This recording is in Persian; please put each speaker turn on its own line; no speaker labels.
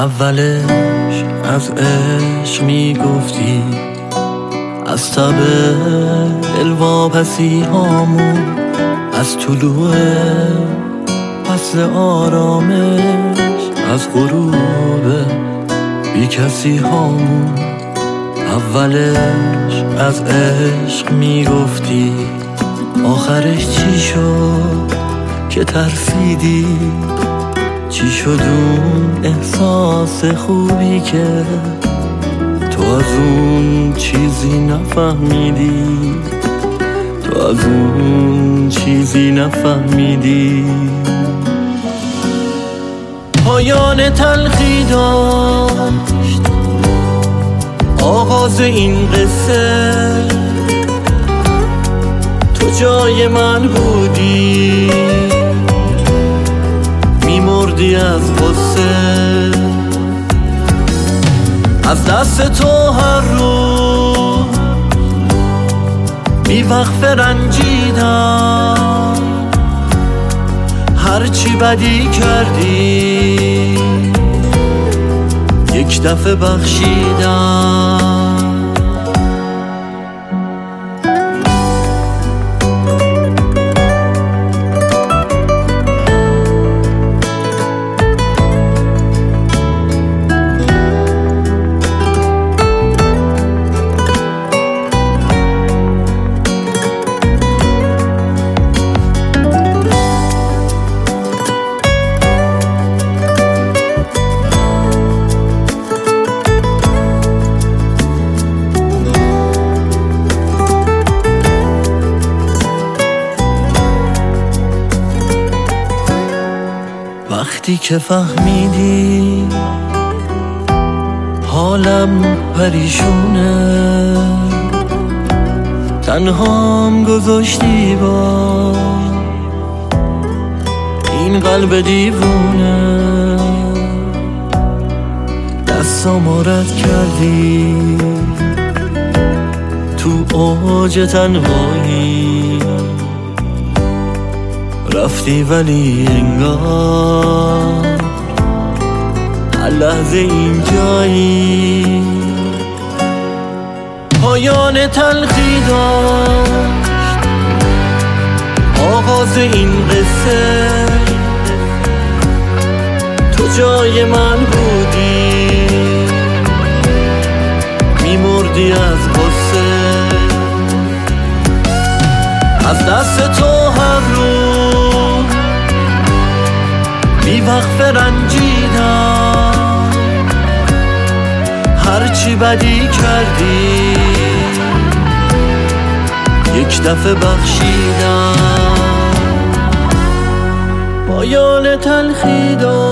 اولش از عشق میگفتی، از تب دل واپسی هامون، از طلوع فصل آرامش، از غروب بی کسی هامون. اولش از عشق میگفتی، آخرش چی شد که ترسیدی؟ چی شد اون احساس خوبی که تو از اون چیزی نفهمیدی؟ تو از اون چیزی نفهمیدی. پایان تلخی داشت آغاز این قصه، تو جای من بودی، میمردی از غصه. از دست تو هر روز بی وقفه رنجیدم، هرچی بدی کردی یک دفعه بخشیدم. وقتی که فهمیدی حالم پریشونه، تنهام گذاشتی با این قلب دیوونه، دستامو رد کردی تو اوج تنهایی، رفتی ولی انگار هر لحظه اینجایی. پایان تلخی داشت آغاز این قصه، تو جای من بودی، میمردی از غصه. از دست تو هر روز بی وقفه رنجیدم، هرچی بدی کردی یک دفعه بخشیدم. پایان تلخی داشت